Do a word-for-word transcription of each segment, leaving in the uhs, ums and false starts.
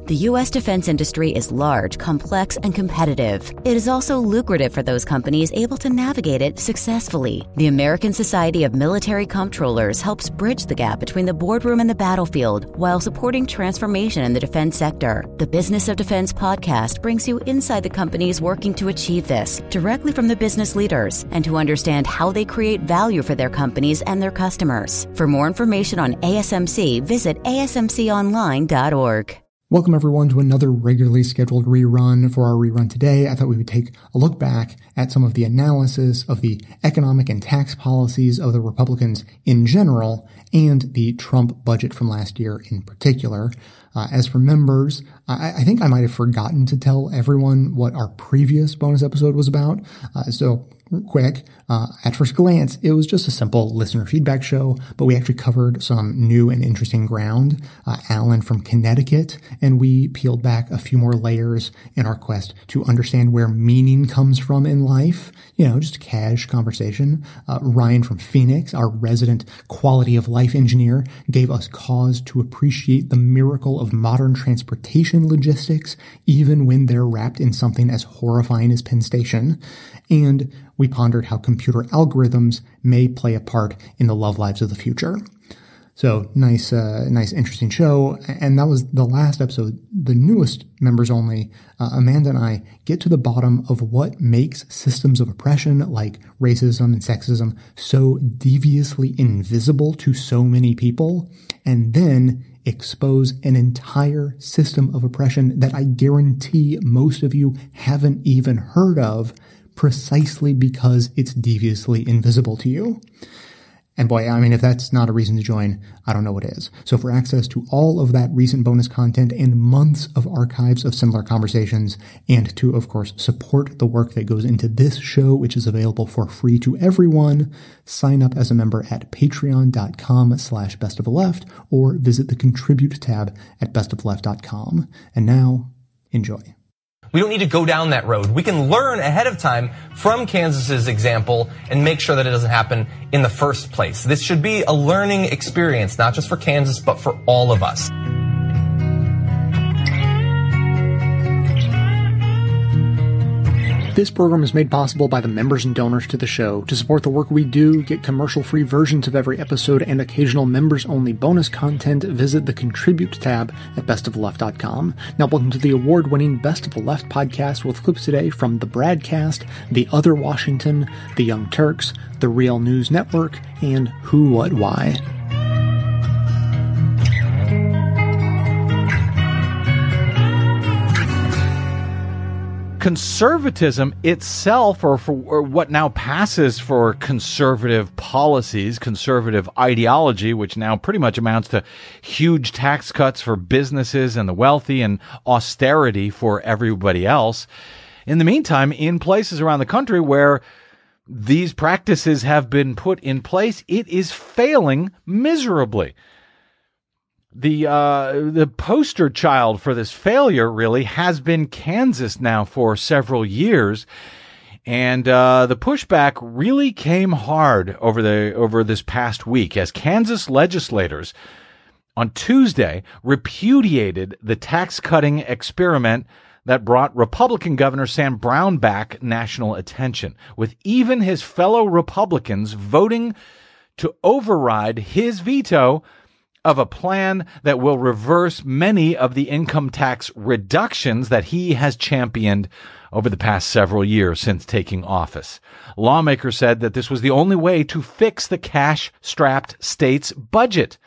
The U S defense industry is large, complex, and competitive. It is also lucrative for those companies able to navigate it successfully. The American Society of Military Comptrollers helps bridge the gap between the boardroom and the battlefield while supporting transformation in the defense sector. The Business of Defense podcast brings you inside the companies working to achieve this, directly from the business leaders, and to understand how they create value for their companies and their customers. For more information on A S M C, visit A S M C online dot org. Welcome everyone to another regularly scheduled rerun. For our rerun today, I thought we would take a look back at some of the analysis of the economic and tax policies of the Republicans in general and the Trump budget from last year in particular. Uh, as for members, I, I think I might have forgotten to tell everyone what our previous bonus episode was about. Uh, so quick, uh, at first glance, it was just a simple listener feedback show, but we actually covered some new and interesting ground. Uh, Alan from Connecticut, and we peeled back a few more layers in our quest to understand where meaning comes from in life. You know, just a cash conversation. Uh, Ryan from Phoenix, our resident quality of life engineer, gave us cause to appreciate the miracle of modern transportation logistics, even when they're wrapped in something as horrifying as Penn Station. And we pondered how computer algorithms may play a part in the love lives of the future. So nice, uh, nice, interesting show. And that was the last episode, the newest members only. Uh, Amanda and I get to the bottom of what makes systems of oppression like racism and sexism so deviously invisible to so many people, and then expose an entire system of oppression that I guarantee most of you haven't even heard of, precisely because it's deviously invisible to you. And boy, I mean, if that's not a reason to join, I don't know what is. So for access to all of that recent bonus content and months of archives of similar conversations, and to, of course, support the work that goes into this show, which is available for free to everyone, sign up as a member at patreon.com slash best of the left, or visit the contribute tab at best of the left dot com. And now, enjoy. We don't need to go down that road. We can learn ahead of time from Kansas's example and make sure that it doesn't happen in the first place. This should be a learning experience, not just for Kansas, but for all of us. This program is made possible by the members and donors to the show. To support the work we do, get commercial-free versions of every episode and occasional members-only bonus content, visit the Contribute tab at best of the left dot com. Now, welcome to the award-winning Best of the Left podcast with clips today from The Bradcast, The Other Washington, The Young Turks, The Real News Network, and Who, What, Why. Conservatism itself, or for or what now passes for conservative policies, conservative ideology, which now pretty much amounts to huge tax cuts for businesses and the wealthy and austerity for everybody else. In the meantime, in places around the country where these practices have been put in place, it is failing miserably. The uh, the poster child for this failure really has been Kansas now for several years, and uh, the pushback really came hard over the over this past week as Kansas legislators on Tuesday repudiated the tax-cutting experiment that brought Republican Governor Sam Brown back national attention, with even his fellow Republicans voting to override his veto of a plan that will reverse many of the income tax reductions that he has championed over the past several years since taking office. Lawmakers said that this was the only way to fix the cash-strapped state's budget.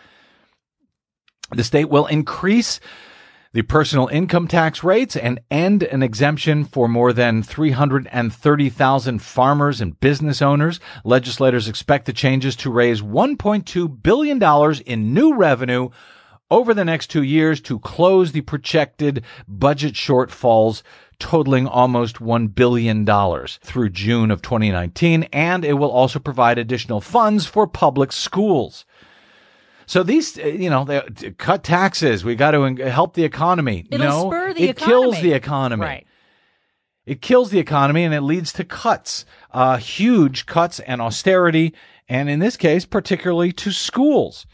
The state will increase the personal income tax rates and end an exemption for more than three hundred thirty thousand farmers and business owners. Legislators expect the changes to raise one point two billion dollars in new revenue over the next two years to close the projected budget shortfalls totaling almost one billion dollars through June of twenty nineteen, and it will also provide additional funds for public schools. So these, you know, they cut taxes. We got to help the economy. It'll no, spur the it economy. kills the economy. Right. It kills the economy, and it leads to cuts, uh, huge cuts and austerity, and in this case, particularly to schools.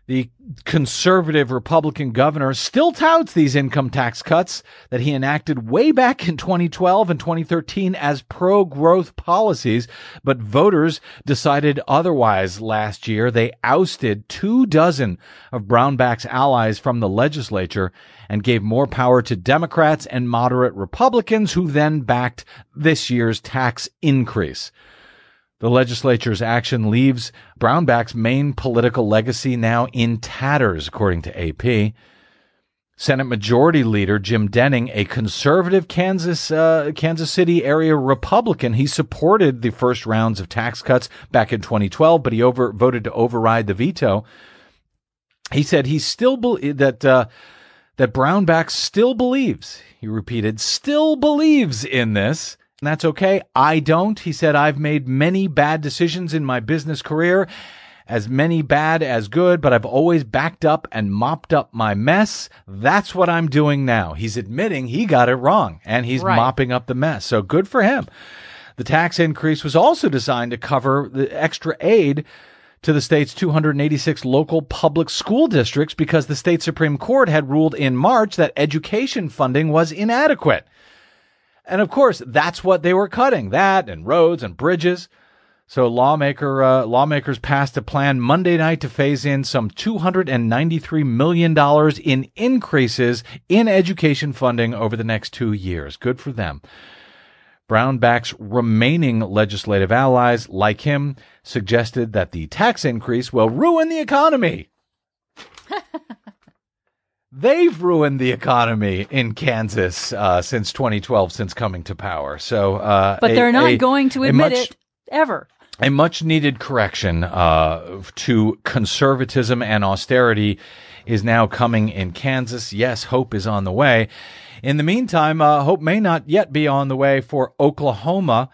The conservative Republican governor still touts these income tax cuts that he enacted way back in twenty twelve and twenty thirteen as pro-growth policies, but voters decided otherwise last year. They ousted two dozen of Brownback's allies from the legislature and gave more power to Democrats and moderate Republicans, who then backed this year's tax increase. The legislature's action leaves Brownback's main political legacy now in tatters, according to A P. Senate Majority Leader Jim Denning, a conservative Kansas uh, Kansas City area Republican, he supported the first rounds of tax cuts back in twenty twelve, but he over, voted to override the veto. He said he still be- that uh, that Brownback still believes, he repeated, still believes in this. And that's okay. I don't. He said, I've made many bad decisions in my business career, as many bad as good, but I've always backed up and mopped up my mess. That's what I'm doing now. He's admitting he got it wrong, and he's right. mopping up the mess. So good for him. The tax increase was also designed to cover the extra aid to the state's two hundred eighty-six local public school districts because the state Supreme Court had ruled in March that education funding was inadequate. And of course, that's what they were cutting, that and roads and bridges. So lawmaker uh, lawmakers passed a plan Monday night to phase in some two hundred ninety-three million dollars in increases in education funding over the next two years. Good for them. Brownback's remaining legislative allies, like him, suggested that the tax increase will ruin the economy. They've ruined the economy in Kansas uh, since twenty twelve, since coming to power. So, uh, but they're a, not a, going to admit much, it ever. A much-needed correction uh, to conservatism and austerity is now coming in Kansas. Yes, hope is on the way. In the meantime, uh, hope may not yet be on the way for Oklahoma,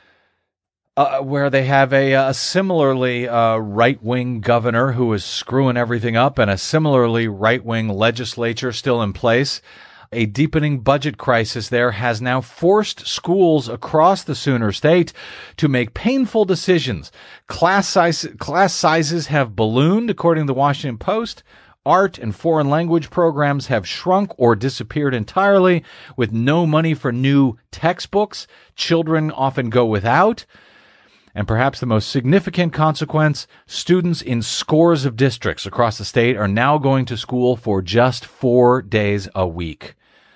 Uh, where they have a, a similarly uh, right-wing governor who is screwing everything up and a similarly right-wing legislature still in place. A deepening budget crisis there has now forced schools across the Sooner State to make painful decisions. Class, size, class sizes have ballooned, according to the Washington Post. Art and foreign language programs have shrunk or disappeared entirely, with no money for new textbooks. Children often go without. And perhaps the most significant consequence, students in scores of districts across the state are now going to school for just four days a week.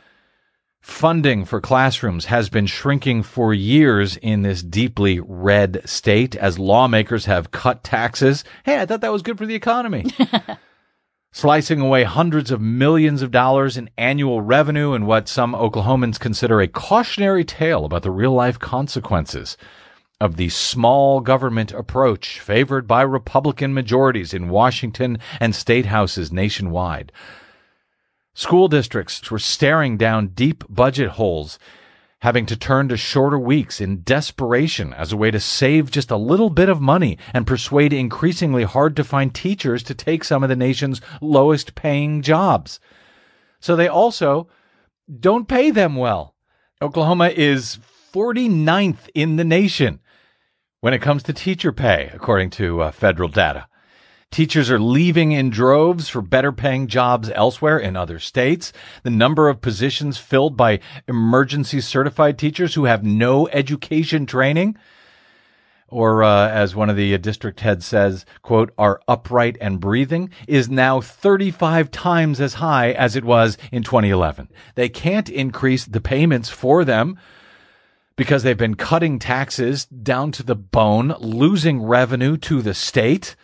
Funding for classrooms has been shrinking for years in this deeply red state as lawmakers have cut taxes. Hey, I thought that was good for the economy. Slicing away hundreds of millions of dollars in annual revenue in what some Oklahomans consider a cautionary tale about the real-life consequences of the small government approach favored by Republican majorities in Washington and state houses nationwide. School districts were staring down deep budget holes, having to turn to shorter weeks in desperation as a way to save just a little bit of money and persuade increasingly hard-to-find teachers to take some of the nation's lowest-paying jobs. So they also don't pay them well. Oklahoma is forty-ninth in the nation when it comes to teacher pay, according to uh, federal data. Teachers are leaving in droves for better-paying jobs elsewhere in other states. The number of positions filled by emergency-certified teachers who have no education training, or uh, as one of the uh, district heads says, quote, are upright and breathing, is now thirty-five times as high as it was in twenty eleven. They can't increase the payments for them because they've been cutting taxes down to the bone, losing revenue to the state.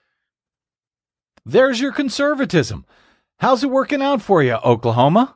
There's your conservatism. How's it working out for you, Oklahoma?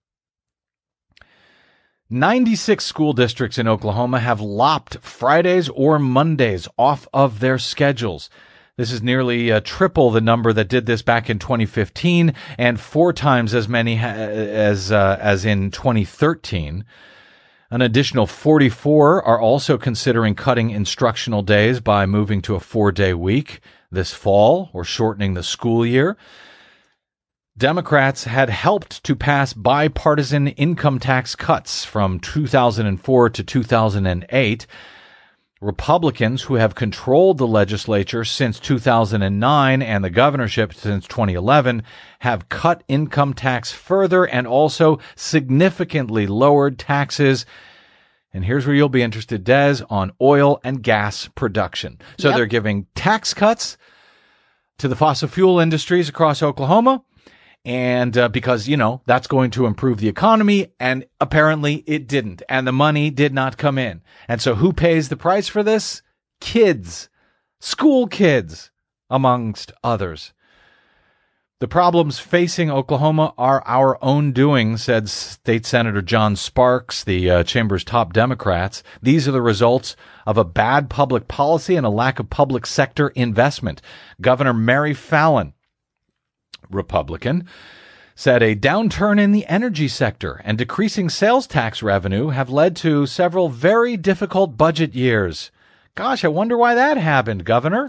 ninety-six school districts in Oklahoma have lopped Fridays or Mondays off of their schedules. This is nearly uh, triple the number that did this back in twenty fifteen and four times as many ha- as uh, as in twenty thirteen. An additional forty-four are also considering cutting instructional days by moving to a four-day week this fall or shortening the school year. Democrats had helped to pass bipartisan income tax cuts from two thousand four to two thousand eight. Republicans, who have controlled the legislature since two thousand nine and the governorship since twenty eleven, have cut income tax further and also significantly lowered taxes. And here's where you'll be interested, Des, on oil and gas production. So yep. They're giving tax cuts to the fossil fuel industries across Oklahoma. And uh, because, you know, that's going to improve the economy, and apparently it didn't. And the money did not come in. And so who pays the price for this? Kids. School kids, amongst others. The problems facing Oklahoma are our own doing, said State Senator John Sparks, the uh, chamber's top Democrats. These are the results of a bad public policy and a lack of public sector investment. Governor Mary Fallin, Republican, said a downturn in the energy sector and decreasing sales tax revenue have led to several very difficult budget years. Gosh, I wonder why that happened, Governor.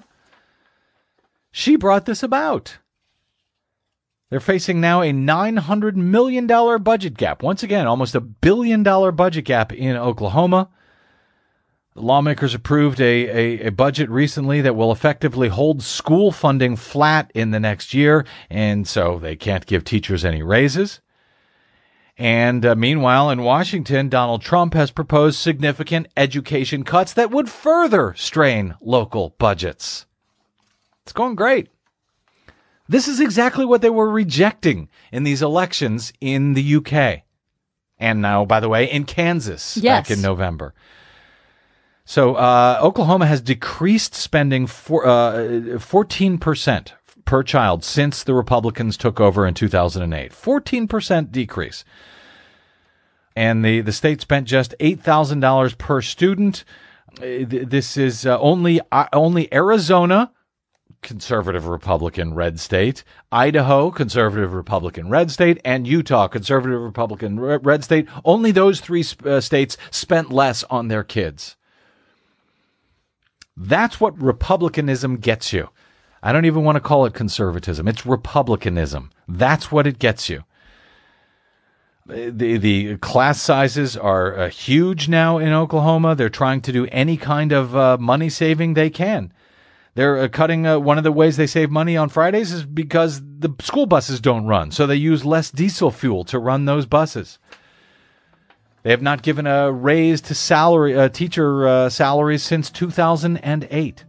She brought this about. They're facing now a nine hundred million dollars budget gap. Once again, almost a billion dollar budget gap in Oklahoma. The lawmakers approved a, a, a budget recently that will effectively hold school funding flat in the next year, and so they can't give teachers any raises. And uh, meanwhile, in Washington, Donald Trump has proposed significant education cuts that would further strain local budgets. It's going great. This is exactly what they were rejecting in these elections in the U K. And now, by the way, in Kansas yes. back in November. So uh, Oklahoma has decreased spending for uh, fourteen percent per child since the Republicans took over in two thousand eight. fourteen percent decrease. And the, the state spent just eight thousand dollars per student. This is uh, only uh, only Arizona, conservative Republican red state, Idaho, conservative Republican red state, and Utah, conservative Republican red state. Only those three uh, states spent less on their kids. That's what republicanism gets you. I don't even want to call it conservatism. It's republicanism. That's what it gets you. The the class sizes are uh, huge now in Oklahoma. They're trying to do any kind of uh, money saving they can. They're uh, cutting uh, one of the ways they save money on Fridays is because the school buses don't run. So they use less diesel fuel to run those buses. They have not given a raise to salary uh, teacher uh, salaries since two thousand eight.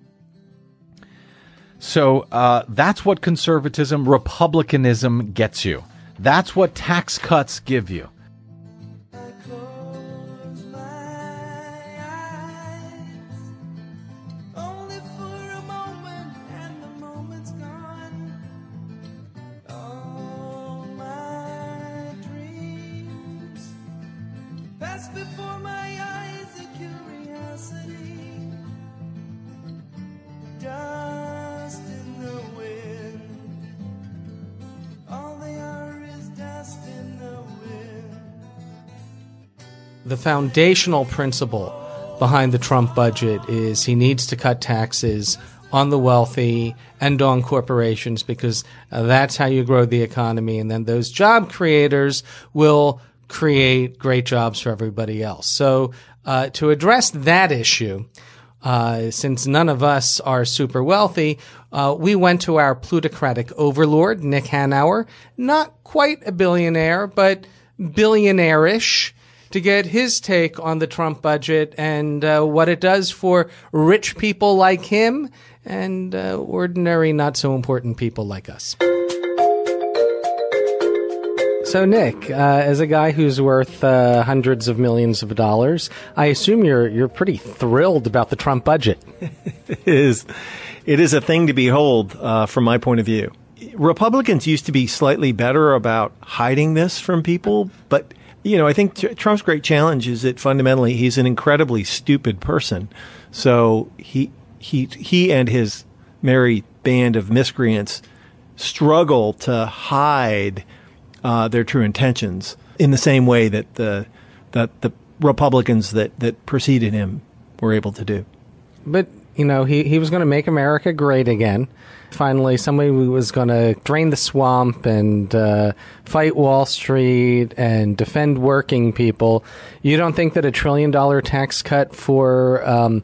So uh, that's what conservatism, republicanism gets you. That's what tax cuts give you. The foundational principle behind the Trump budget is he needs to cut taxes on the wealthy and on corporations because uh, that's how you grow the economy. And then those job creators will create great jobs for everybody else. So uh, to address that issue, uh, since none of us are super wealthy, uh, we went to our plutocratic overlord, Nick Hanauer, not quite a billionaire, but billionaire-ish, to get his take on the Trump budget and uh, what it does for rich people like him and uh, ordinary, not so important people like us. So, Nick, uh, as a guy who's worth uh, hundreds of millions of dollars, I assume you're you're pretty thrilled about the Trump budget. It is, it is a thing to behold uh, from my point of view. Republicans used to be slightly better about hiding this from people, but you know, I think Trump's great challenge is that fundamentally he's an incredibly stupid person. So he he he and his merry band of miscreants struggle to hide uh, their true intentions in the same way that the that the Republicans that, that preceded him were able to do. But, you know, he, he was going to make America great again. Finally, somebody was going to drain the swamp and uh, fight Wall Street and defend working people. You don't think that a trillion dollar tax cut for um,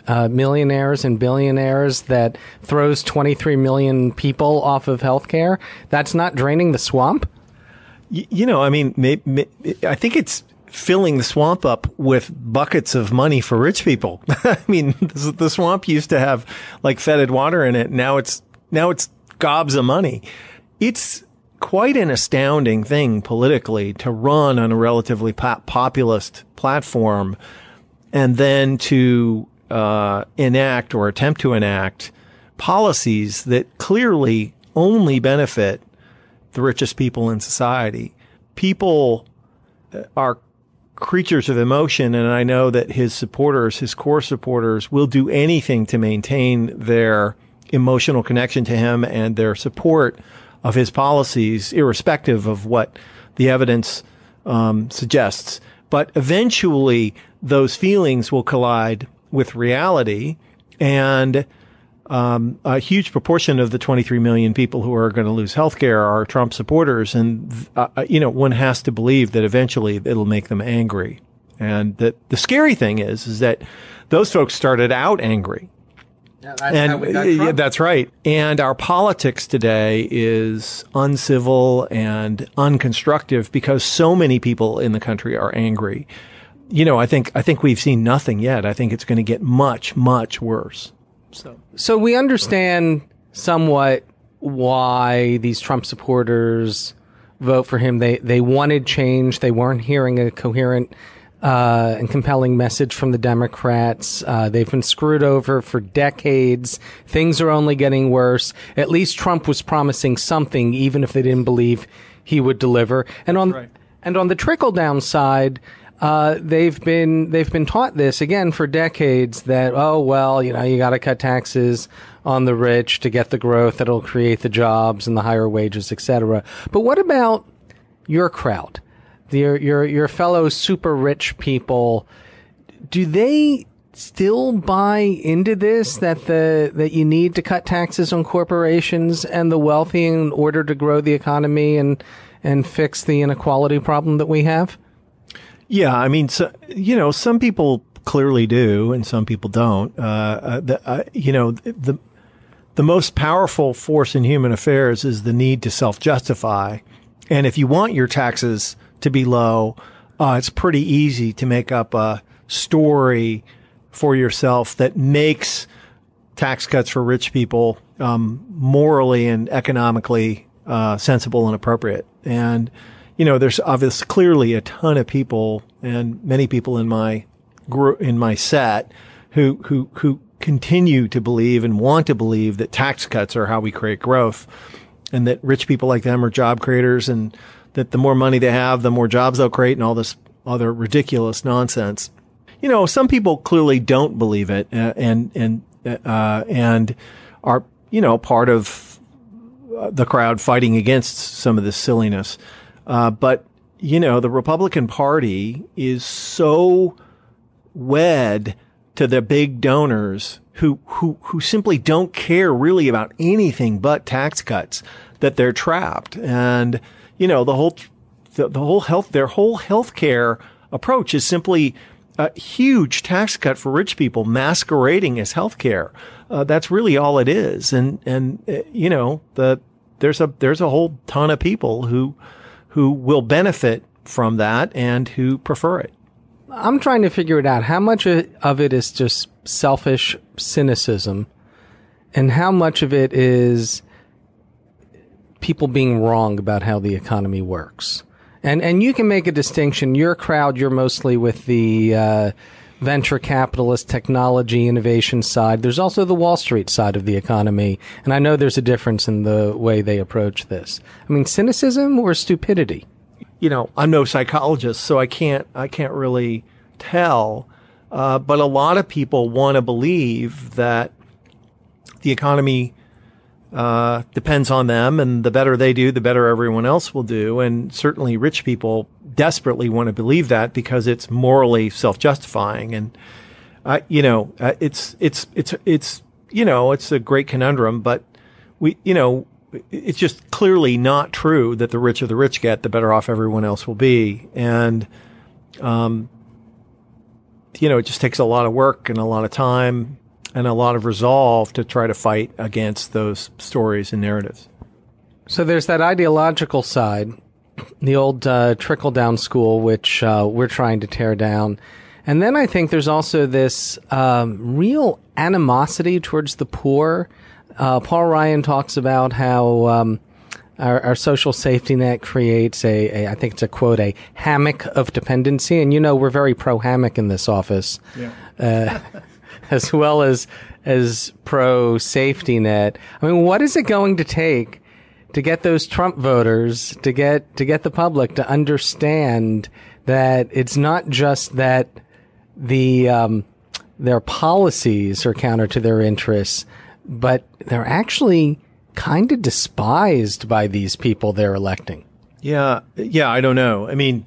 uh, millionaires and billionaires that throws twenty-three million people off of healthcare, that's not draining the swamp? You, you know, I mean, may, may, I think it's filling the swamp up with buckets of money for rich people. I mean, the, the swamp used to have like fetid water in it. Now it's, now it's gobs of money. It's quite an astounding thing politically to run on a relatively pop- populist platform and then to uh, enact or attempt to enact policies that clearly only benefit the richest people in society. People are creatures of emotion, and I know that his supporters, his core supporters, will do anything to maintain their emotional connection to him and their support of his policies, irrespective of what the evidence um, suggests. But eventually, those feelings will collide with reality, and um, a huge proportion of the twenty-three million people who are going to lose healthcare are Trump supporters, and uh, you know, one has to believe that eventually it'll make them angry. And that the scary thing is, is that those folks started out angry. Yeah, that's and how we got yeah, Trump. That's right. And our politics today is uncivil and unconstructive because so many people in the country are angry. You know, I think I think we've seen nothing yet. I think it's going to get much, much worse. So, so we understand somewhat why these Trump supporters vote for him. They they wanted change. They weren't hearing a coherent uh, and compelling message from the Democrats. Uh, they've been screwed over for decades. Things are only getting worse. At least Trump was promising something, even if they didn't believe he would deliver. And on right. and on the trickle down side, Uh, they've been, they've been taught this again for decades that, oh, well, you know, you got to cut taxes on the rich to get the growth that'll create the jobs and the higher wages, et cetera. But what about your crowd? Your, your, your fellow super rich people? Do they still buy into this, that the, that you need to cut taxes on corporations and the wealthy in order to grow the economy and, and fix the inequality problem that we have? Yeah, I mean, so, you know, some people clearly do, and some people don't. Uh, uh, the, uh, you know, the the most powerful force in human affairs is the need to self-justify. And if you want your taxes to be low, uh, it's pretty easy to make up a story for yourself that makes tax cuts for rich people um, morally and economically uh, sensible and appropriate. And you know, there's obviously clearly a ton of people and many people in my group, in my set who, who, who continue to believe and want to believe that tax cuts are how we create growth and that rich people like them are job creators and that the more money they have, the more jobs they'll create and all this other ridiculous nonsense. You know, some people clearly don't believe it uh, and, and, uh, and are, you know, part of the crowd fighting against some of this silliness. Uh, but, you know, the Republican Party is so wed to the big donors who, who, who simply don't care really about anything but tax cuts that they're trapped. And, you know, the whole, the, the whole health, their whole healthcare approach is simply a huge tax cut for rich people masquerading as healthcare. Uh, that's really all it is. And, and, uh, you know, the, there's a, there's a whole ton of people who, who will benefit from that and who prefer it. I'm trying to figure it out. How much of it is just selfish cynicism and how much of it is people being wrong about how the economy works? And and you can make a distinction. Your crowd, you're mostly with the uh, venture capitalist technology innovation side. There's also the Wall Street side of the economy. And I know there's a difference in the way they approach this. I mean, cynicism or stupidity? You know, I'm no psychologist, so I can't, I can't really tell. Uh, but a lot of people want to believe that the economy, uh, depends on them and the better they do, the better everyone else will do. And certainly rich people desperately want to believe that because it's morally self-justifying. And, uh, you know, uh, it's, it's, it's, it's, you know, it's a great conundrum, but we, you know, it's just clearly not true that the richer the rich get, the better off everyone else will be. And, um, you know, it just takes a lot of work and a lot of time and a lot of resolve to try to fight against those stories and narratives. So there's that ideological side, the old uh, trickle-down school, which uh, we're trying to tear down. And then I think there's also this um, real animosity towards the poor. Uh, Paul Ryan talks about how um, our, our social safety net creates a, a, I think it's a quote, a hammock of dependency. And you know we're very pro-hammock in this office, yeah. uh, as well as as pro-safety net. I mean, what is it going to take to get those Trump voters, to get to get the public to understand that it's not just that the um, their policies are counter to their interests, but they're actually kind of despised by these people they're electing? Yeah, yeah, I don't know. I mean,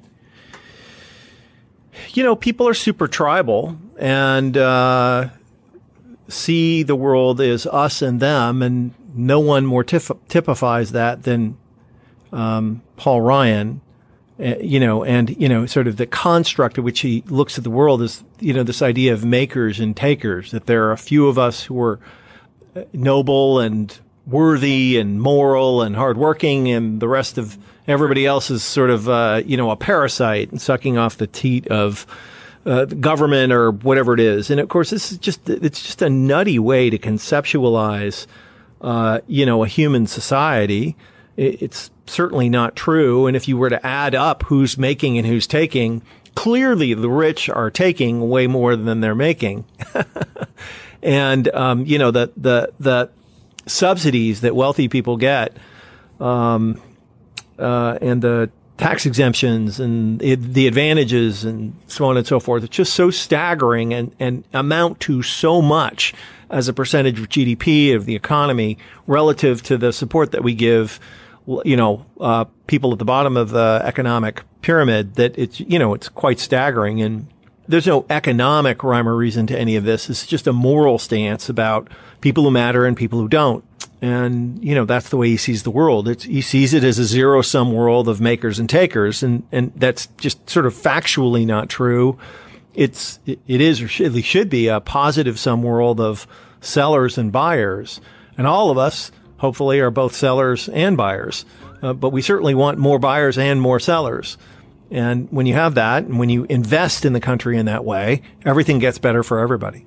you know, people are super tribal and uh, see the world as us and them, and no one more tif- typifies that than um, Paul Ryan. Uh, you know, and, you know, sort of the construct at which he looks at the world is, you know, this idea of makers and takers, that there are a few of us who are noble and worthy and moral and hardworking, and the rest of everybody else is sort of, uh, you know, a parasite and sucking off the teat of uh, the government or whatever it is. And of course, this is just, it's just a nutty way to conceptualize, uh, you know, a human society. It's certainly not true. And if you were to add up who's making and who's taking, clearly the rich are taking way more than they're making. And, um, you know, the, the, the subsidies that wealthy people get, um, uh, and the tax exemptions and it, the advantages and so on and so forth, it's just so staggering and, and amount to so much as a percentage of G D P of the economy relative to the support that we give, you know, uh, people at the bottom of the economic pyramid, that it's, you know, it's quite staggering. And there's no economic rhyme or reason to any of this. It's just a moral stance about people who matter and people who don't. And, you know, that's the way he sees the world. It's, he sees it as a zero sum world of makers and takers. And, and that's just sort of factually not true. It's, it, it is, or should, it should be a positive sum world of sellers and buyers. And all of us, hopefully, are both sellers and buyers. Uh, but we certainly want more buyers and more sellers. And when you have that, and when you invest in the country in that way, everything gets better for everybody.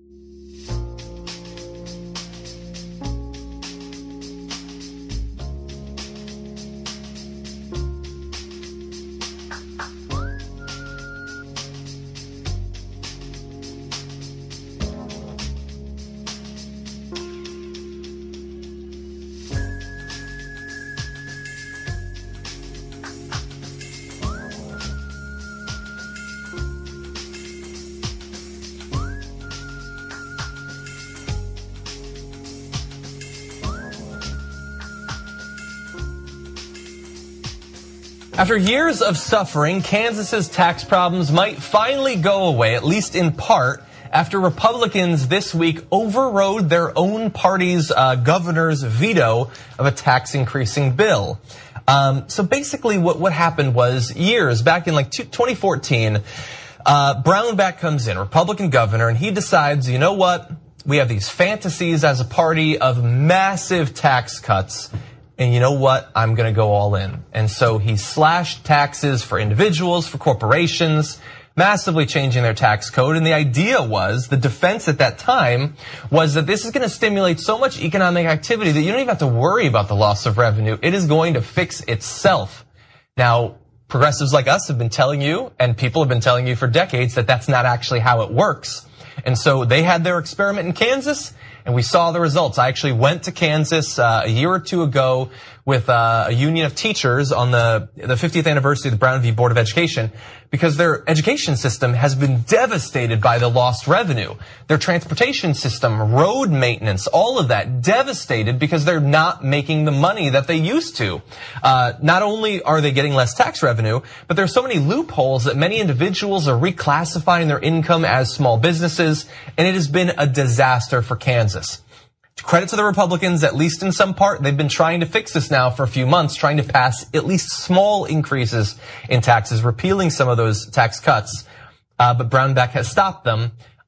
After years of suffering, Kansas's tax problems might finally go away, at least in part, after Republicans this week overrode their own party's uh, governor's veto of a tax increasing bill. Um, so basically what, what happened was, years back in like twenty fourteen, uh, Brownback comes in, Republican governor, and he decides, you know what? We have these fantasies as a party of massive tax cuts. And you know what? I'm going to go all in. And so he slashed taxes for individuals, for corporations, massively changing their tax code. And the idea was, the defense at that time was that this is going to stimulate so much economic activity that you don't even have to worry about the loss of revenue. It is going to fix itself. Now, progressives like us have been telling you, and people have been telling you for decades, that that's not actually how it works. And so they had their experiment in Kansas, and we saw the results. I actually went to Kansas uh, a year or two ago with uh, a union of teachers on the, the fiftieth anniversary of the Brown v. Board of Education, because their education system has been devastated by the lost revenue. Their transportation system, road maintenance, all of that devastated because they're not making the money that they used to. Uh, not only are they getting less tax revenue, but there's so many loopholes that many individuals are reclassifying their income as small businesses, and it has been a disaster for Kansas. Credit to the Republicans, at least in some part. They've been trying to fix this now for a few months, trying to pass at least small increases in taxes, repealing some of those tax cuts. Uh, but Brownback has stopped them.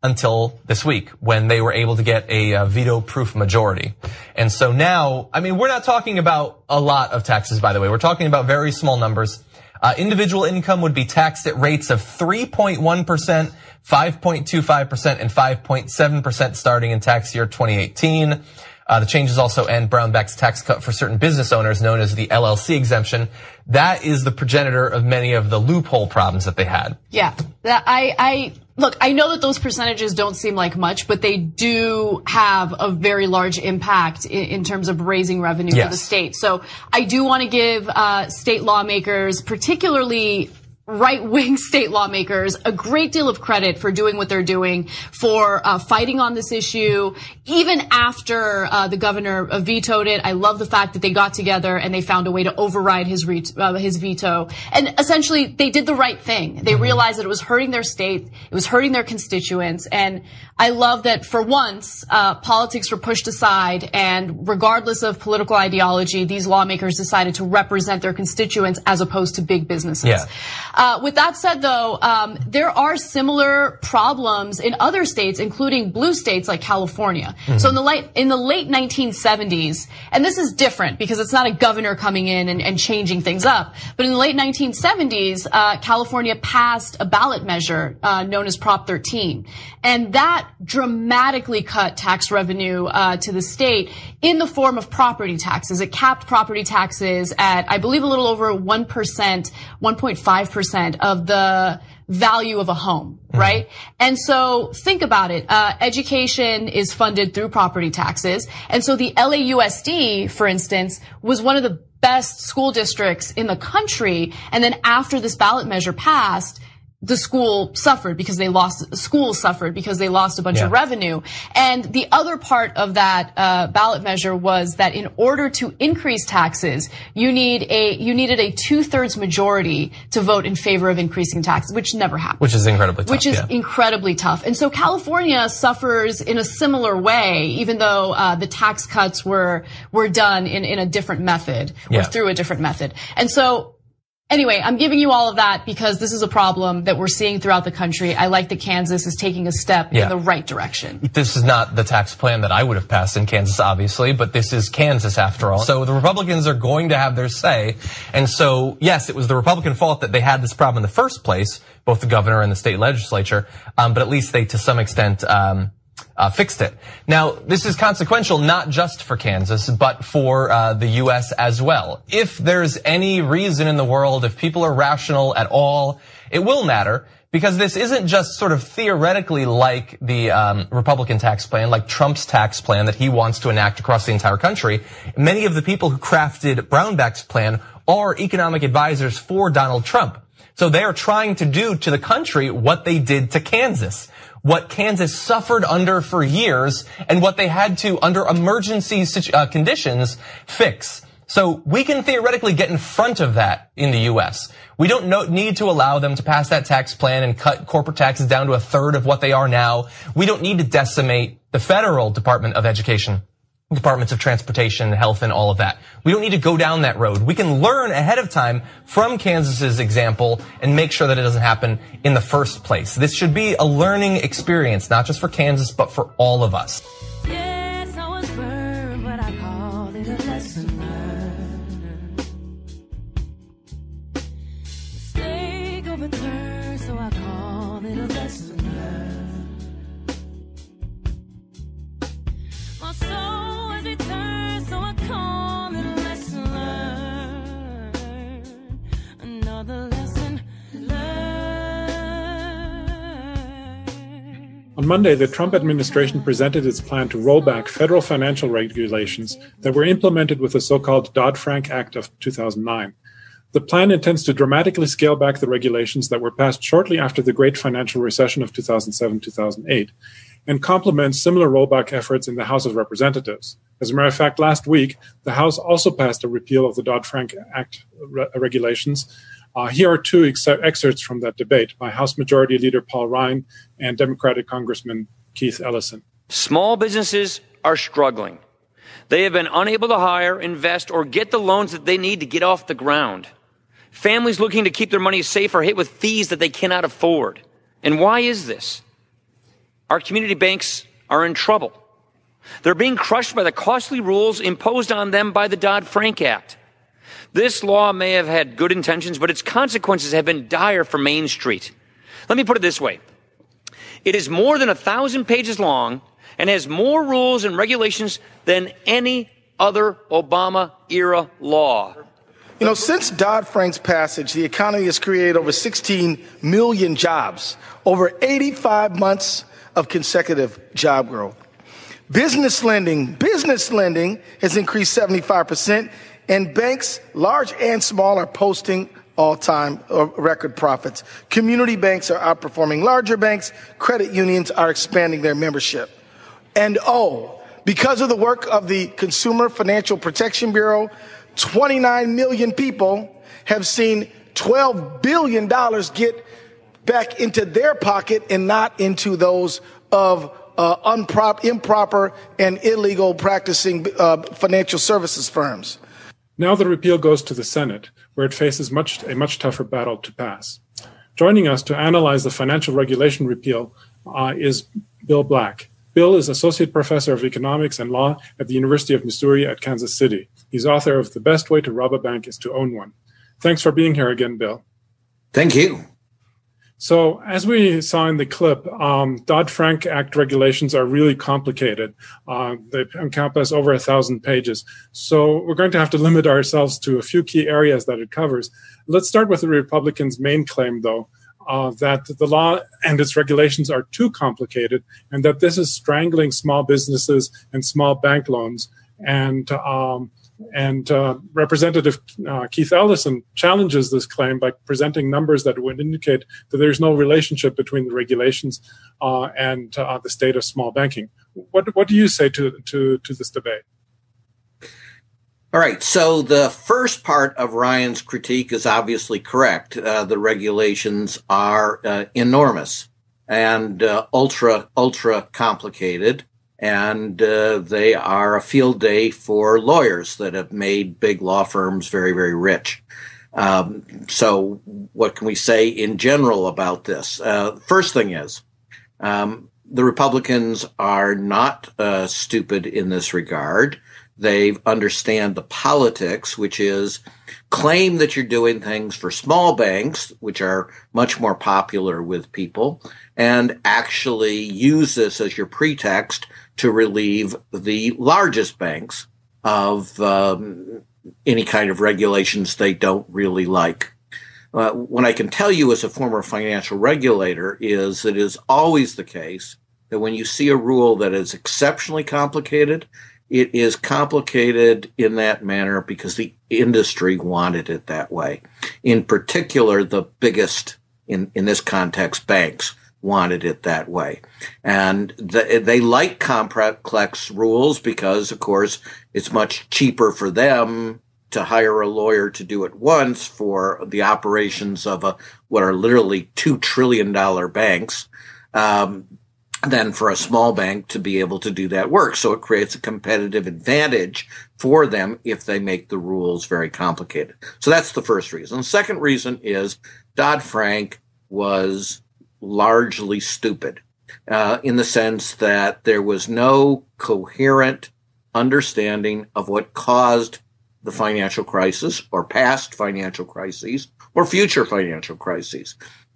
until this week when they were able to get a uh, veto-proof majority. And so now, I mean, we're not talking about a lot of taxes, by the way. We're talking about very small numbers. Uh, individual income would be taxed at rates of three point one percent, five point two five percent, and five point seven percent starting in tax year twenty eighteen. Uh, the changes also end Brownback's tax cut for certain business owners known as the L L C exemption. That is the progenitor of many of the loophole problems that they had. Yeah, that I, I look, I know that those percentages don't seem like much, but they do have a very large impact in, in terms of raising revenue yes. for the state. So I do want to give uh, state lawmakers, particularly right-wing state lawmakers, a great deal of credit for doing what they're doing, for uh, fighting on this issue, even after uh, the governor uh, vetoed it. I love the fact that they got together and they found a way to override his re- uh, his veto. And essentially, they did the right thing. They mm-hmm. realized that it was hurting their state, it was hurting their constituents, and I love that for once, uh, politics were pushed aside, and regardless of political ideology, these lawmakers decided to represent their constituents as opposed to big businesses. Yeah. Uh, with that said, though, um, there are similar problems in other states, including blue states like California. Mm-hmm. So in the late in the late nineteen seventies, and this is different because it's not a governor coming in and, and changing things up, but in the late nineteen seventies, uh, California passed a ballot measure uh, known as Prop thirteen, and that dramatically cut tax revenue uh, to the state in the form of property taxes. It capped property taxes at, I believe, a little over one percent, one point five percent of the value of a home, right? Mm-hmm. And so think about it. Uh, education is funded through property taxes. And so the L A U S D, for instance, was one of the best school districts in the country. And then after this ballot measure passed, the school suffered because they lost, schools suffered because they lost a bunch yeah. of revenue. And the other part of that uh, ballot measure was that in order to increase taxes, you need a, you needed a two-thirds majority to vote in favor of increasing taxes, which never happened. Which is incredibly tough. Which is yeah. incredibly tough. And so California suffers in a similar way, even though uh, the tax cuts were, were done in, in a different method or yeah. through a different method. And so, anyway, I'm giving you all of that because this is a problem that we're seeing throughout the country. I like that Kansas is taking a step yeah. in the right direction. This is not the tax plan that I would have passed in Kansas, obviously, but this is Kansas after all. So the Republicans are going to have their say. And so, yes, it was the Republican fault that they had this problem in the first place, both the governor and the state legislature, um, but at least they, to some extent, um, Uh, fixed it. Now, this is consequential not just for Kansas, but for uh, the U S as well. If there's any reason in the world, if people are rational at all, it will matter, because this isn't just sort of theoretically like the um, Republican tax plan, like Trump's tax plan that he wants to enact across the entire country. Many of the people who crafted Brownback's plan are economic advisors for Donald Trump. So they are trying to do to the country what they did to Kansas, what Kansas suffered under for years, and what they had to, under emergency conditions, fix. So we can theoretically get in front of that in the U S. We don't need to allow them to pass that tax plan and cut corporate taxes down to a third of what they are now. We don't need to decimate the federal Department of Education, departments of transportation, health, and all of that. We don't need to go down that road. We can learn ahead of time from Kansas's example and make sure that it doesn't happen in the first place. This should be a learning experience, not just for Kansas, but for all of us. Yes, I was burned, but I called it a lesson learned. Mistake overturned, so I called it a lesson learned. My soul return, so I call it a lesson learned. Another lesson learned. On Monday, the Trump administration presented its plan to roll back federal financial regulations that were implemented with the so-called Dodd-Frank Act of two thousand nine. The plan intends to dramatically scale back the regulations that were passed shortly after the great financial recession of two thousand seven to two thousand eight. And complements similar rollback efforts in the House of Representatives. As a matter of fact, last week, the House also passed a repeal of the Dodd-Frank Act re- regulations. Uh, here are two ex- excerpts from that debate by House Majority Leader Paul Ryan and Democratic Congressman Keith Ellison. Small businesses are struggling. They have been unable to hire, invest, or get the loans that they need to get off the ground. Families looking to keep their money safe are hit with fees that they cannot afford. And why is this? our community banks are in trouble. They're being crushed by the costly rules imposed on them by the Dodd-Frank Act. This law may have had good intentions, but its consequences have been dire for Main Street. Let me put it this way. It is more than a thousand pages long and has more rules and regulations than any other Obama-era law. You know, since Dodd-Frank's passage, the economy has created over sixteen million jobs, over eighty-five months of consecutive job growth. Business lending, business lending has increased seventy-five percent, and banks, large and small, are posting all-time record profits. Community banks are outperforming larger banks. Credit unions are expanding their membership. And oh, because of the work of the Consumer Financial Protection Bureau, twenty-nine million people have seen twelve billion dollars get back into their pocket and not into those of uh, unprop- improper and illegal practicing uh, financial services firms. Now the repeal goes to the Senate, where it faces much a much tougher battle to pass. Joining us to analyze the financial regulation repeal uh, is Bill Black. Bill is Associate Professor of Economics and Law at the University of Missouri at Kansas City. He's author of The Best Way to Rob a Bank is to Own One. Thanks for being here again, Bill. Thank you. So as we saw in the clip, um, Dodd-Frank Act regulations are really complicated. Uh, they encompass over a thousand pages. So we're going to have to limit ourselves to a few key areas that it covers. Let's start with the Republicans' main claim, though, uh, that the law and its regulations are too complicated and that this is strangling small businesses and small bank loans. And um, And uh, Representative uh, Keith Ellison challenges this claim by presenting numbers that would indicate that there's no relationship between the regulations uh, and uh, the state of small banking. What what do you say to to to this debate? All right. So the first part of Ryan's critique is obviously correct. Uh, the regulations are uh, enormous and uh, ultra ultra complicated. And uh, they are a field day for lawyers that have made big law firms very, very rich. Um, so what can we say in general about this? Uh, first thing is, um, the Republicans are not uh, stupid in this regard. They understand the politics, which is claim that you're doing things for small banks, which are much more popular with people, and actually use this as your pretext to relieve the largest banks of um, any kind of regulations they don't really like. Uh, what I can tell you as a former financial regulator is it is always the case that when you see a rule that is exceptionally complicated, it is complicated in that manner because the industry wanted it that way. In particular, the biggest, in, in this context, banks wanted it that way. And the, they like complex rules because, of course, it's much cheaper for them to hire a lawyer to do it once for the operations of a, what are literally two trillion dollars banks, um, than for a small bank to be able to do that work. So it creates a competitive advantage for them if they make the rules very complicated. So that's the first reason. The second reason is Dodd-Frank was largely stupid, uh, in the sense that there was no coherent understanding of what caused the financial crisis or past financial crises or future financial crises.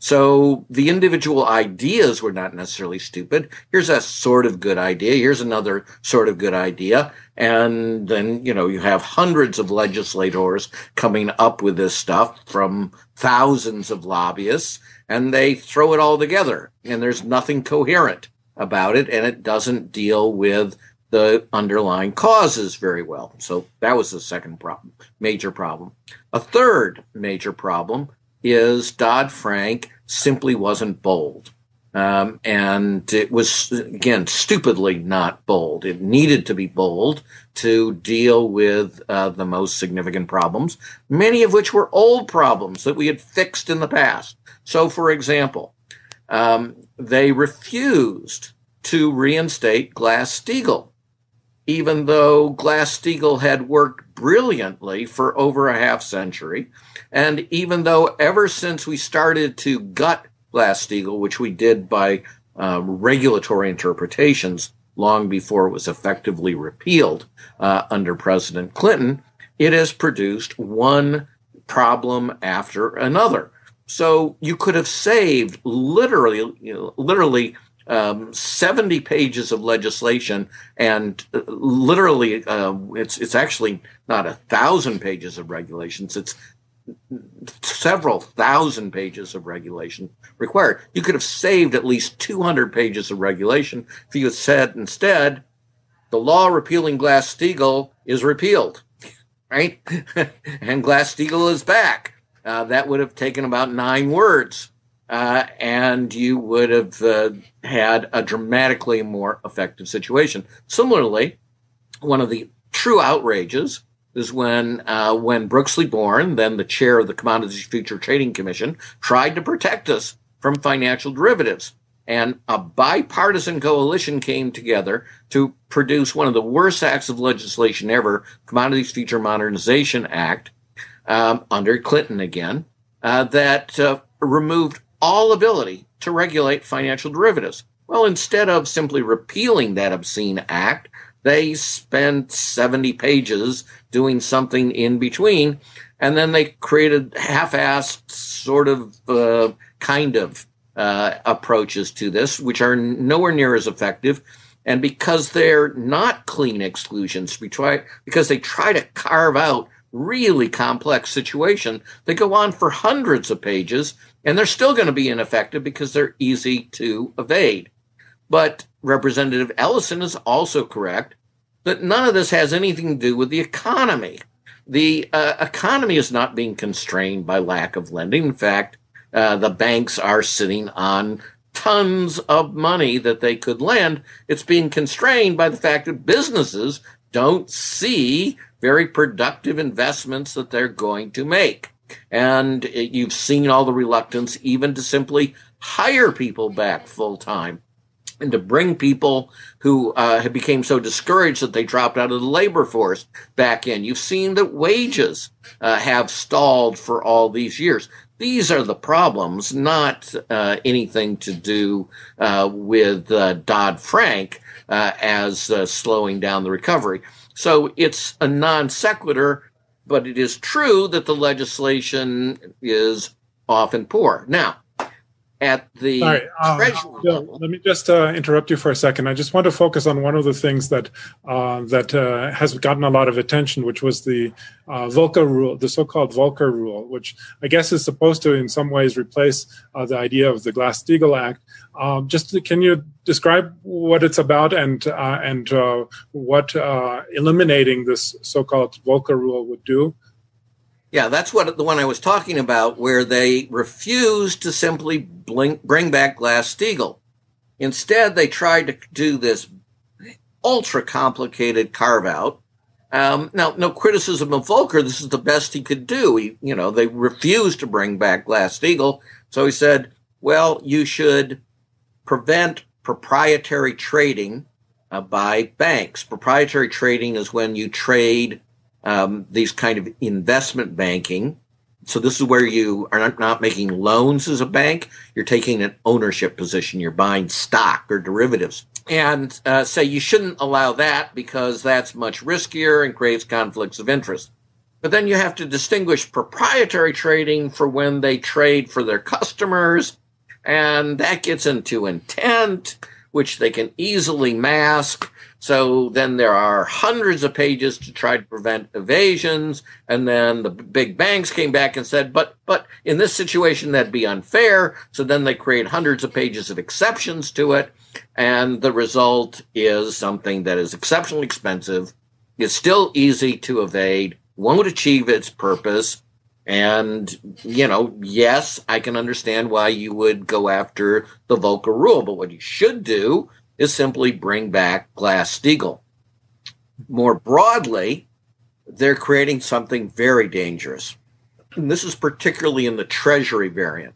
So the individual ideas were not necessarily stupid. Here's a sort of good idea. Here's another sort of good idea. And then, you know, you have hundreds of legislators coming up with this stuff from thousands of lobbyists, and they throw it all together. And there's nothing coherent about it, and it doesn't deal with the underlying causes very well. So that was the second problem, major problem. A third major problem is Dodd-Frank simply wasn't bold. Um, and it was, again, stupidly not bold. It needed to be bold to deal with uh, the most significant problems, many of which were old problems that we had fixed in the past. So, for example, um, they refused to reinstate Glass-Steagall, even though Glass-Steagall had worked brilliantly for over a half century. And even though ever since we started to gut Glass-Steagall, which we did by uh, regulatory interpretations long before it was effectively repealed uh, under President Clinton, it has produced one problem after another. So you could have saved literally, you know, literally um, seventy pages of legislation, and uh, literally, uh, it's it's actually not a thousand pages of regulations. It's several thousand pages of regulation required. You could have saved at least two hundred pages of regulation if you had said instead, the law repealing Glass-Steagall is repealed, right? And Glass-Steagall is back. Uh, that would have taken about nine words, uh, and you would have uh, had a dramatically more effective situation. Similarly, one of the true outrages is when uh, when Brooksley Born, then the chair of the Commodities Future Trading Commission, tried to protect us from financial derivatives. And a bipartisan coalition came together to produce one of the worst acts of legislation ever, Commodities Future Modernization Act, um, under Clinton again, uh, that uh, removed all ability to regulate financial derivatives. Well, instead of simply repealing that obscene act, they spent seventy pages doing something in between, and then they created half-assed sort of uh, kind of uh, approaches to this, which are nowhere near as effective. And because they're not clean exclusions, we try because they try to carve out really complex situation, they go on for hundreds of pages, and they're still going to be ineffective because they're easy to evade. But Representative Ellison is also correct that none of this has anything to do with the economy. The uh, economy is not being constrained by lack of lending. In fact, uh, the banks are sitting on tons of money that they could lend. It's being constrained by the fact that businesses don't see very productive investments that they're going to make. And it, you've seen all the reluctance even to simply hire people back full time, and to bring people who uh, had became so discouraged that they dropped out of the labor force back in. You've seen that wages uh, have stalled for all these years. These are the problems, not uh, anything to do uh, with uh, Dodd-Frank uh, as uh, slowing down the recovery. So it's a non sequitur, but it is true that the legislation is often poor. Now, at the Sorry, um, Treasury Bill, level. let me just uh, interrupt you for a second. I just want to focus on one of the things that uh, that uh, has gotten a lot of attention, which was the uh, Volcker rule, the so-called Volcker rule, which I guess is supposed to, in some ways, replace uh, the idea of the Glass-Steagall Act. Um, just can you describe what it's about and uh, and uh, what uh, eliminating this so-called Volcker rule would do? Yeah, that's what the one I was talking about, where they refused to simply blink, bring back Glass-Steagall. Instead, they tried to do this ultra complicated carve out. Um, now, no criticism of Volcker. This is the best he could do. He, you know, they refused to bring back Glass-Steagall, so he said, "Well, you should prevent proprietary trading uh, by banks." Proprietary trading is when you trade Um, these kind of investment banking. So this is where you are not, not making loans as a bank. You're taking an ownership position. You're buying stock or derivatives. And uh, say you shouldn't allow that because that's much riskier and creates conflicts of interest. But then you have to distinguish proprietary trading for when they trade for their customers. And that gets into intent, which they can easily mask. So then there are hundreds of pages to try to prevent evasions. And then the big banks came back and said, but, but in this situation, that'd be unfair. So then they create hundreds of pages of exceptions to it. And the result is something that is exceptionally expensive, is still easy to evade, won't achieve its purpose. And, you know, yes, I can understand why you would go after the Volcker rule, but what you should do is simply bring back Glass-Steagall. More broadly, they're creating something very dangerous. And this is particularly in the Treasury variant.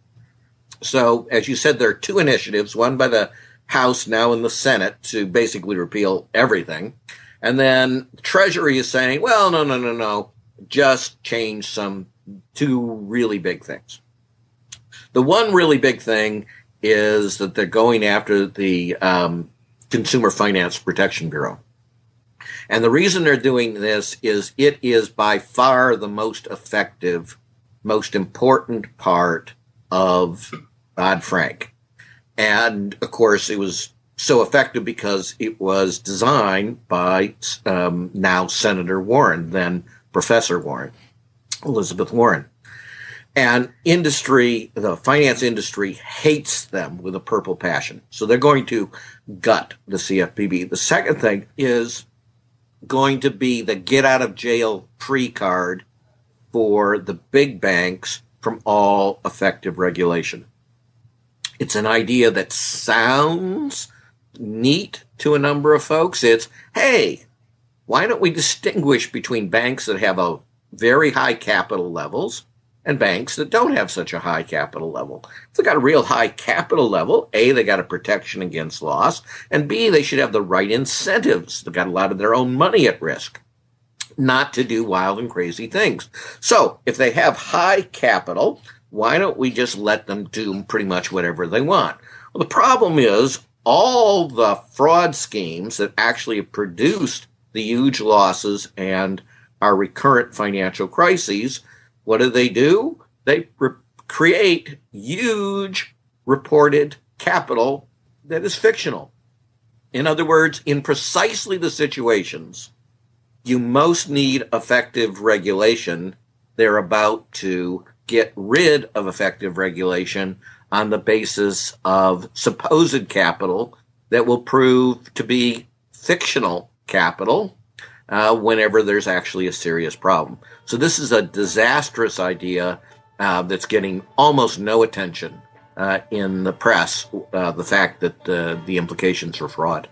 So, as you said, there are two initiatives, one by the House, now in the Senate, to basically repeal everything. And then Treasury is saying, well, no, no, no, no, just change some two really big things. The one really big thing is that they're going after the um, Consumer Finance Protection Bureau. And the reason they're doing this is it is by far the most effective, most important part of Dodd-Frank. And, of course, it was so effective because it was designed by um, now Senator Warren, then Professor Warren, Elizabeth Warren. And industry, the finance industry hates them with a purple passion. So they're going to gut the C F P B. The second thing is going to be the get out of jail free card for the big banks from all effective regulation. It's an idea that sounds neat to a number of folks. It's, hey, why don't we distinguish between banks that have a very high capital levels and banks that don't have such a high capital level? If they've got a real high capital level, A, they got a protection against loss, and B, they should have the right incentives. They've got a lot of their own money at risk, not to do wild and crazy things. So if they have high capital, why don't we just let them do pretty much whatever they want? Well, the problem is all the fraud schemes that actually have produced the huge losses and our recurrent financial crises, what do they do? They re- create huge reported capital that is fictional. In other words, in precisely the situations you most need effective regulation, they're about to get rid of effective regulation on the basis of supposed capital that will prove to be fictional capital uh, whenever there's actually a serious problem. So this is a disastrous idea uh, that's getting almost no attention uh, in the press, uh, the fact that uh, the implications are fraud.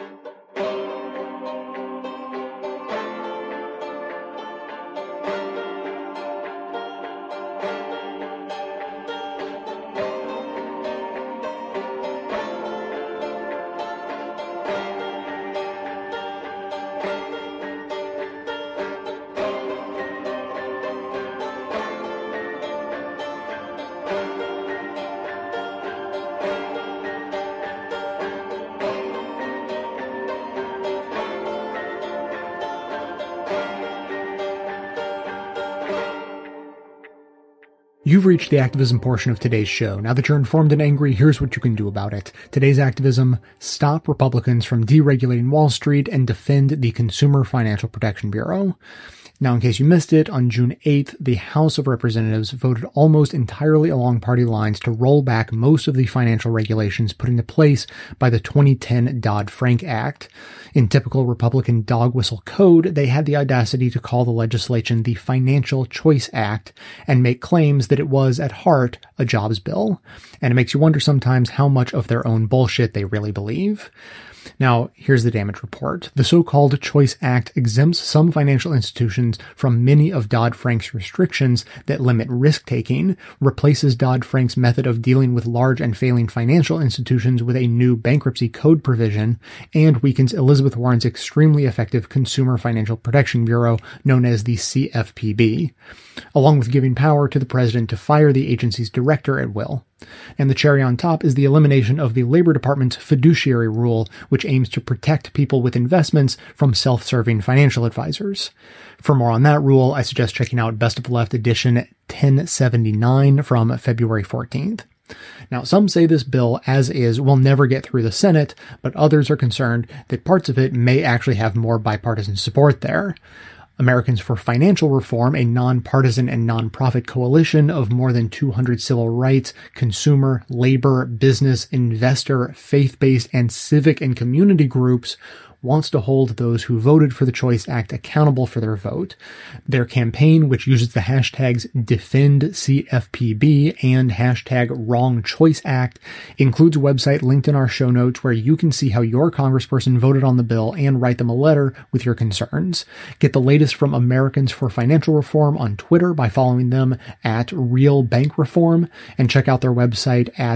You've reached the activism portion of today's show. Now that you're informed and angry, here's what you can do about it. Today's activism: stop Republicans from deregulating Wall Street and defend the Consumer Financial Protection Bureau. Now, in case you missed it, on June eighth, the House of Representatives voted almost entirely along party lines to roll back most of the financial regulations put into place by the twenty ten Dodd-Frank Act. In typical Republican dog whistle code, they had the audacity to call the legislation the Financial Choice Act and make claims that it was, at heart, a jobs bill. And it makes you wonder sometimes how much of their own bullshit they really believe. Now, here's the damage report. The so-called Choice Act exempts some financial institutions from many of Dodd-Frank's restrictions that limit risk-taking, replaces Dodd-Frank's method of dealing with large and failing financial institutions with a new bankruptcy code provision, and weakens Elizabeth Warren's extremely effective Consumer Financial Protection Bureau, known as the C F P B, along with giving power to the president to fire the agency's director at will. And the cherry on top is the elimination of the Labor Department's fiduciary rule, which aims to protect people with investments from self-serving financial advisors. For more on that rule, I suggest checking out Best of the Left edition ten seventy-nine from February fourteenth. Now, some say this bill, as is, will never get through the Senate, but others are concerned that parts of it may actually have more bipartisan support there. Americans for Financial Reform, a nonpartisan and nonprofit coalition of more than two hundred civil rights, consumer, labor, business, investor, faith-based, and civic and community groups, wants to hold those who voted for the Choice Act accountable for their vote. Their campaign, which uses the hashtags Defend C F P B and hashtag Wrong Choice Act, includes a website linked in our show notes where you can see how your congressperson voted on the bill and write them a letter with your concerns. Get the latest from Americans for Financial Reform on Twitter by following them at Real Bank Reform, and check out their website at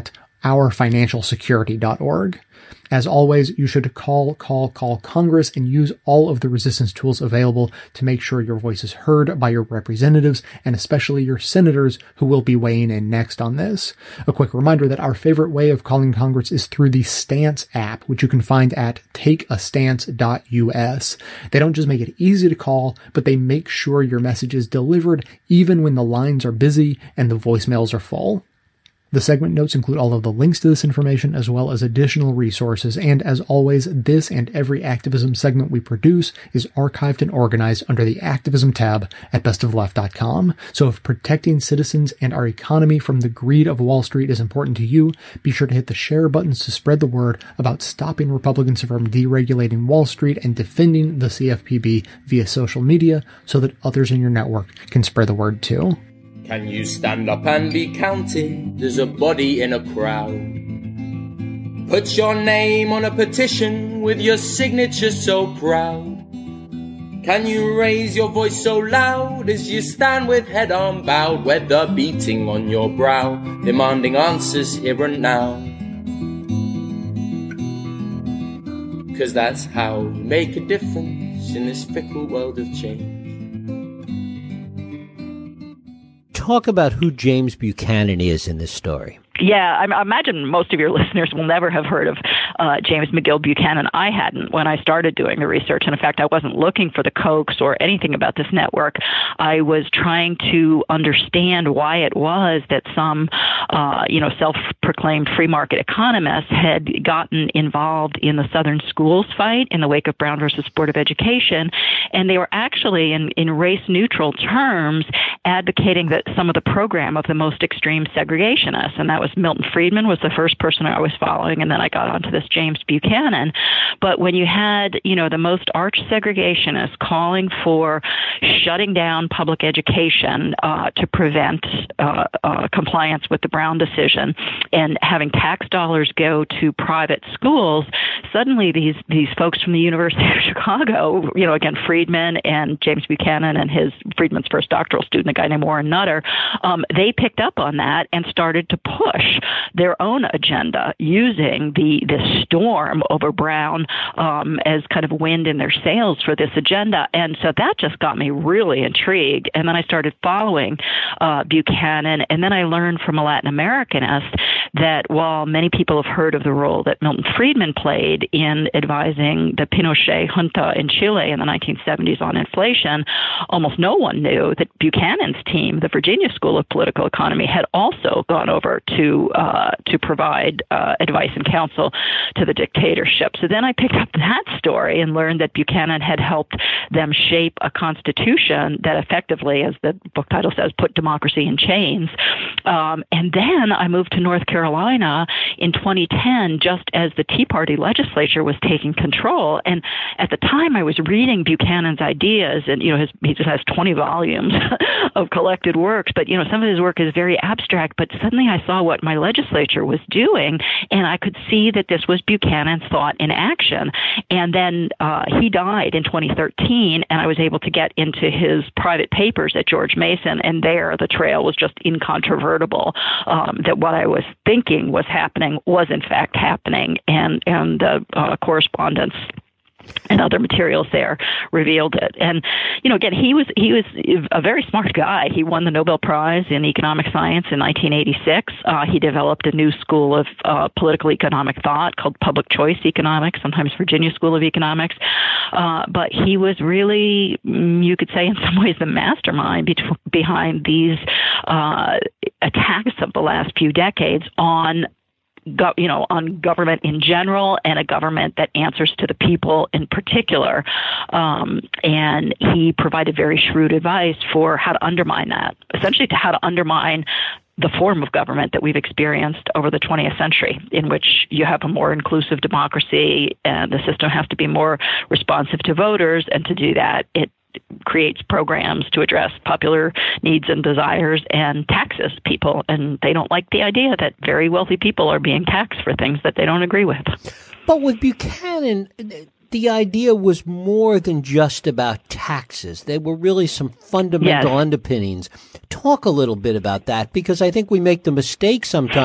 our financial security dot org. As always, you should call, call, call Congress and use all of the resistance tools available to make sure your voice is heard by your representatives and especially your senators who will be weighing in next on this. A quick reminder that our favorite way of calling Congress is through the Stance app, which you can find at take a stance dot U S. They don't just make it easy to call, but they make sure your message is delivered even when the lines are busy and the voicemails are full. The segment notes include all of the links to this information as well as additional resources, and as always, this and every activism segment we produce is archived and organized under the Activism tab at best of left dot com. So if protecting citizens and our economy from the greed of Wall Street is important to you, be sure to hit the share buttons to spread the word about stopping Republicans from deregulating Wall Street and defending the C F P B via social media so that others in your network can spread the word too. Can you stand up and be counted as a body in a crowd? Put your name on a petition with your signature so proud. Can you raise your voice so loud as you stand with head unbowed, weather beating on your brow, demanding answers here and now? 'Cause that's how you make a difference in this fickle world of change. Talk about who James Buchanan is in this story. Yeah, I imagine most of your listeners will never have heard of uh, James McGill Buchanan. I hadn't when I started doing the research. And in fact, I wasn't looking for the Kochs or anything about this network. I was trying to understand why it was that some, uh, you know, self-proclaimed free market economists had gotten involved in the Southern schools fight in the wake of Brown versus Board of Education. And they were actually, in, in race-neutral terms, advocating that some of the program of the most extreme segregationists, and that was Milton Friedman was the first person I was following, and then I got onto this James Buchanan. But when you had, you know, the most arch segregationists calling for shutting down public education uh, to prevent uh, uh, compliance with the Brown decision and having tax dollars go to private schools, suddenly these these folks from the University of Chicago, you know, again, Friedman and James Buchanan and his Friedman's first doctoral student, a guy named Warren Nutter, um, they picked up on that and started to push their own agenda using the this storm over Brown um, as kind of wind in their sails for this agenda. And so that just got me really intrigued. And then I started following uh, Buchanan. And then I learned from a Latin Americanist that while many people have heard of the role that Milton Friedman played in advising the Pinochet junta in Chile in the nineteen seventies on inflation, almost no one knew that Buchanan's team, the Virginia School of Political Economy, had also gone over to uh, to provide uh, advice and counsel to the dictatorship. So then I picked up that story and learned that Buchanan had helped them shape a constitution that effectively, as the book title says, put democracy in chains. Um, and then I moved to North Carolina in twenty ten, just as the Tea Party legislature was taking control. And at the time, I was reading Buchanan's ideas, and you know, his, he has twenty volumes of collected works. But you know, some of his work is very abstract. But suddenly, I saw what my legislature was doing, and I could see that this was Buchanan's thought in action. And then uh, he died in twenty thirteen, and I was able to get into his private papers at George Mason, and there the trail was just incontrovertible, um, that what I was thinking was happening was in fact happening, and, and the uh, correspondence and other materials there revealed it. And, you know, again, he was he was a very smart guy. He won the Nobel Prize in economic science in nineteen eighty-six. Uh, he developed a new school of uh, political economic thought called public choice economics, sometimes Virginia School of Economics. Uh, but he was really, you could say in some ways, the mastermind be- behind these uh, attacks of the last few decades on Go, you know, on government in general and a government that answers to the people in particular. Um, and he provided very shrewd advice for how to undermine that, essentially to how to undermine the form of government that we've experienced over the twentieth century, in which you have a more inclusive democracy and the system has to be more responsive to voters. And to do that, it creates programs to address popular needs and desires and taxes people. And they don't like the idea that very wealthy people are being taxed for things that they don't agree with. But with Buchanan, the idea was more than just about taxes. There were really some fundamental yes. underpinnings. Talk a little bit about that, because I think we make the mistake sometimes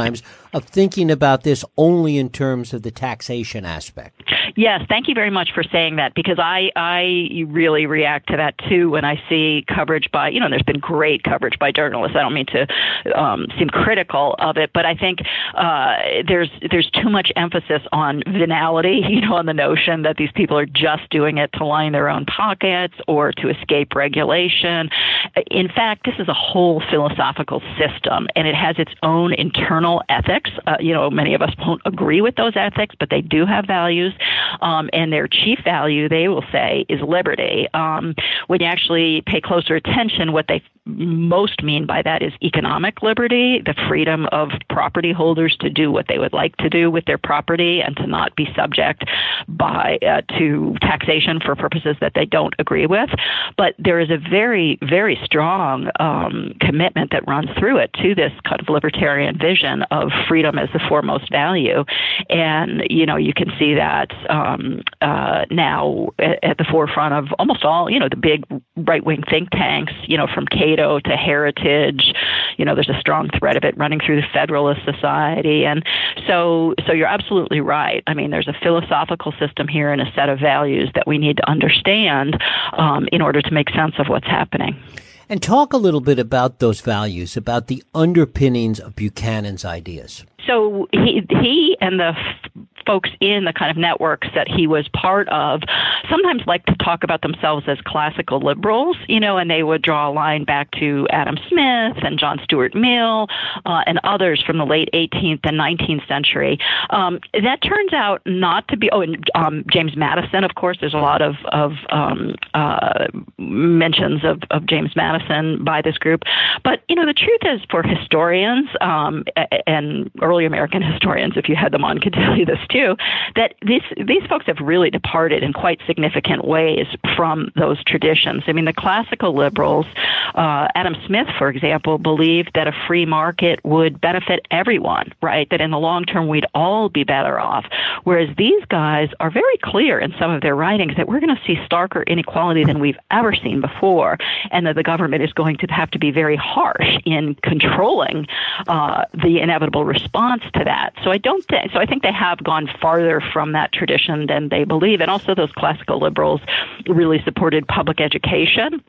of thinking about this only in terms of the taxation aspect. Yes, thank you very much for saying that, because I, I really react to that too when I see coverage by, you know, there's been great coverage by journalists. I don't mean to um, seem critical of it, but I think uh, there's there's too much emphasis on venality, you know, on the notion that these people are just doing it to line their own pockets or to escape regulation. In fact, this is a whole philosophical system, and it has its own internal ethics. Uh, you know, many of us won't agree with those ethics, but they do have values. Um, and their chief value, they will say, is liberty. Um, when you actually pay closer attention, what they most mean by that is economic liberty, the freedom of property holders to do what they would like to do with their property and to not be subject by uh, to taxation for purposes that they don't agree with. But there is a very, very strong um, commitment that runs through it to this kind of libertarian vision of freedom as the foremost value. And, you know, you can see that um, uh, now at, at the forefront of almost all, you know, the big right-wing think tanks, you know, from Cato to Heritage. You know, there's a strong thread of it running through the Federalist Society. And so, so you're absolutely right. I mean, there's a philosophical system here and a set of values that we need to understand um, in order to make sense of what's happening. And talk a little bit about those values, about the underpinnings of Buchanan's ideas. So he, he and the f- folks in the kind of networks that he was part of sometimes like to talk about themselves as classical liberals, you know, and they would draw a line back to Adam Smith and John Stuart Mill uh, and others from the late eighteenth and nineteenth century. Um, that turns out not to be, oh, and um, James Madison, of course, there's a lot of, of um, uh, mentions of, of James Madison by this group. But, you know, the truth is for historians um, and early American historians, if you had them on, could tell you this too, that these these folks have really departed in quite significant ways from those traditions. I mean, the classical liberals, uh, Adam Smith, for example, believed that a free market would benefit everyone, right? That in the long term, we'd all be better off. Whereas these guys are very clear in some of their writings that we're going to see starker inequality than we've ever seen before, and that the government is going to have to be very harsh in controlling uh, the inevitable response to that. So I don't think, so I think they have gone farther from that tradition than they believe. And also those classical liberals really supported public education.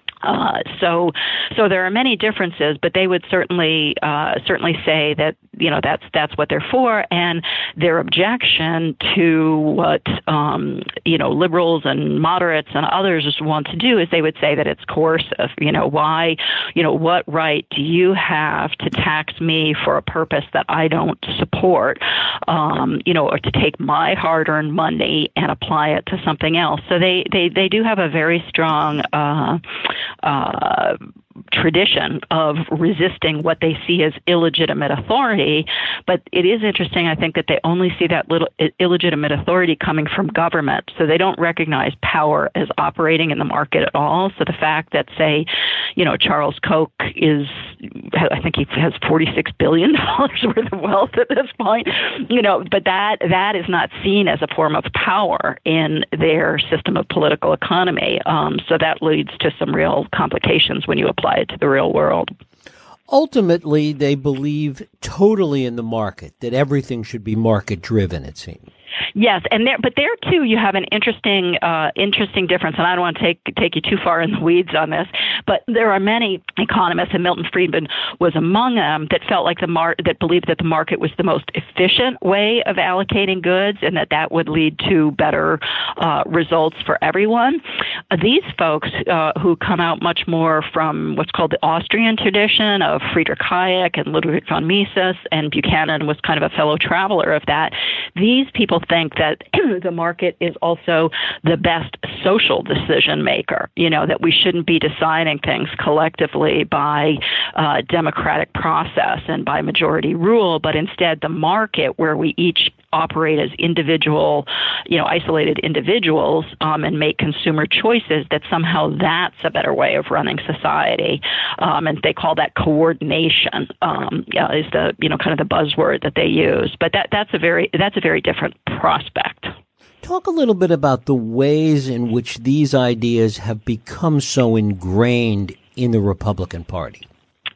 Uh, so, so there are many differences, but they would certainly, uh, certainly say that, you know, that's, that's what they're for. And their objection to what, um, you know, liberals and moderates and others want to do is they would say that it's coercive. You know, why, you know, what right do you have to tax me for a purpose that I don't support? Um, you know, or to take my hard-earned money and apply it to something else. So they, they, they do have a very strong, uh, Uh, tradition of resisting what they see as illegitimate authority. But it is interesting, I think, that they only see that little illegitimate authority coming from government. So they don't recognize power as operating in the market at all. So the fact that, say, you know, Charles Koch is, I think he has forty-six billion dollars worth of wealth at this point, you know, but that that is not seen as a form of power in their system of political economy. Um, so that leads to some real complications when you apply it to the real world. Ultimately, they believe totally in the market, that everything should be market-driven, it seems. Yes, and there, but there too, you have an interesting, uh, interesting difference. And I don't want to take take you too far in the weeds on this, but there are many economists, and Milton Friedman was among them, that felt like the mar- that believed that the market was the most efficient way of allocating goods, and that that would lead to better uh, results for everyone. Uh, these folks uh, who come out much more from what's called the Austrian tradition of Friedrich Hayek and Ludwig von Mises, and Buchanan was kind of a fellow traveler of that. These people think that the market is also the best social decision maker, you know, that we shouldn't be deciding things collectively by uh, democratic process and by majority rule, but instead the market where we each operate as individual, you know, isolated individuals um, and make consumer choices, that somehow that's a better way of running society. Um, and they call that coordination, um, yeah, is the, you know, kind of the buzzword that they use. But that, that's a very, that's a very different prospect. Talk a little bit about the ways in which these ideas have become so ingrained in the Republican Party.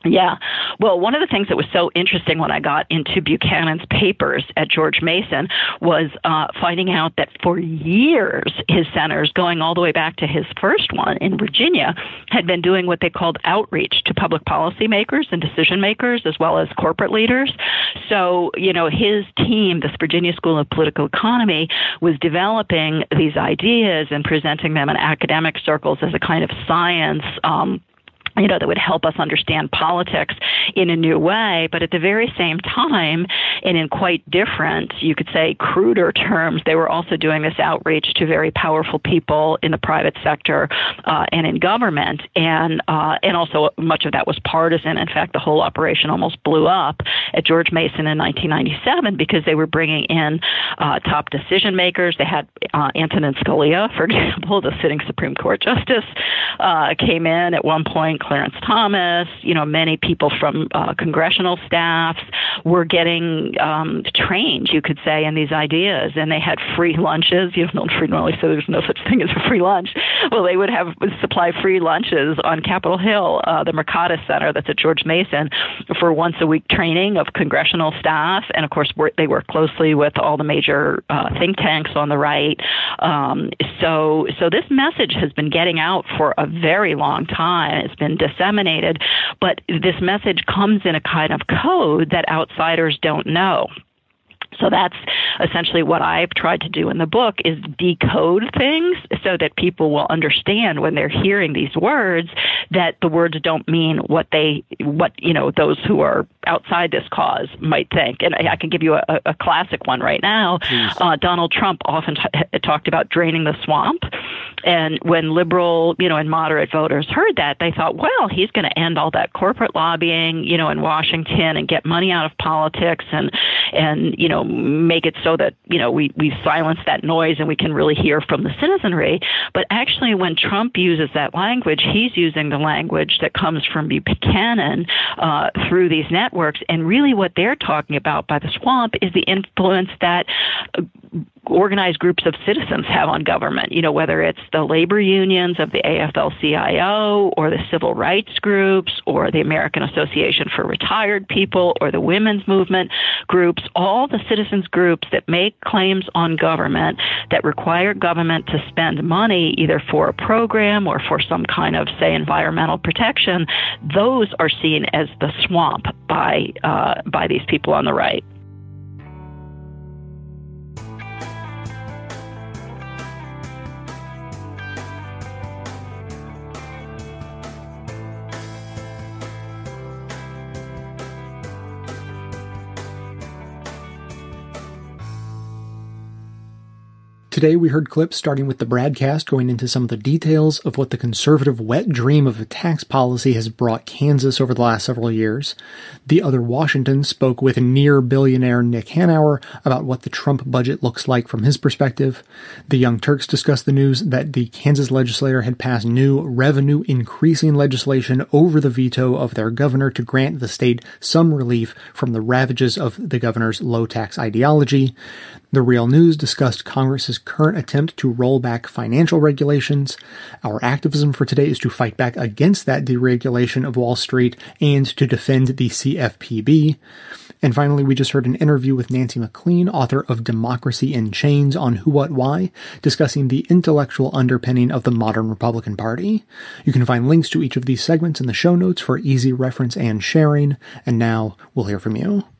Yeah. Well, one of the things that was so interesting when I got into Buchanan's papers at George Mason was uh, finding out that for years his centers, going all the way back to his first one in Virginia, had been doing what they called outreach to public policy makers and decision makers as well as corporate leaders. So, you know, his team, this Virginia School of Political Economy, was developing these ideas and presenting them in academic circles as a kind of science, um, you know, that would help us understand politics in a new way. But at the very same time, and in quite different, you could say cruder terms, they were also doing this outreach to very powerful people in the private sector uh, and in government. And uh, and also much of that was partisan. In fact, the whole operation almost blew up at George Mason in nineteen ninety-seven because they were bringing in uh, top decision makers. They had uh, Antonin Scalia, for example, the sitting Supreme Court justice, uh, came in at one point. Clarence Thomas, you know, many people from uh, congressional staffs were getting um, trained, you could say, in these ideas. And they had free lunches. You know, Milton Friedman always said there's no such thing as a free lunch. Well, they would have supply free lunches on Capitol Hill, uh, the Mercatus Center that's at George Mason, for once a week training of congressional staff. And of course, they work closely with all the major uh, think tanks on the right. Um, so, so this message has been getting out for a very long time. It's been disseminated, but this message comes in a kind of code that outsiders don't know. So that's essentially what I've tried to do in the book, is decode things so that people will understand when they're hearing these words that the words don't mean what they, what, you know, those who are outside this cause might think. And I, I can give you a, a classic one right now. Uh, Donald Trump often t- talked about draining the swamp. And when liberal, you know, and moderate voters heard that, they thought, well, he's going to end all that corporate lobbying, you know, in Washington and get money out of politics and, and, you know, make it so that, you know, we, we silence that noise and we can really hear from the citizenry. But actually, when Trump uses that language, he's using the language that comes from Buchanan uh, through these networks. And really what they're talking about by the swamp is the influence that uh, organized groups of citizens have on government, you know, whether it's the labor unions of the A F L C I O or the civil rights groups or the American Association for Retired People or the women's movement groups, all the citizens groups that make claims on government that require government to spend money either for a program or for some kind of, say, environmental protection, those are seen as the swamp by uh, by these people on the right. Today we heard clips starting with the broadcast going into some of the details of what the conservative wet dream of a tax policy has brought Kansas over the last several years. The Other Washington spoke with near billionaire Nick Hanauer about what the Trump budget looks like from his perspective. The Young Turks discussed the news that the Kansas legislature had passed new revenue increasing legislation over the veto of their governor to grant the state some relief from the ravages of the governor's low tax ideology. The Real News discussed Congress's current attempt to roll back financial regulations. Our activism for today is to fight back against that deregulation of Wall Street and to defend the C F P B. And finally, we just heard an interview with Nancy MacLean, author of Democracy in Chains on Who, What, Why, discussing the intellectual underpinning of the modern Republican Party. You can find links to each of these segments in the show notes for easy reference and sharing. And now we'll hear from you.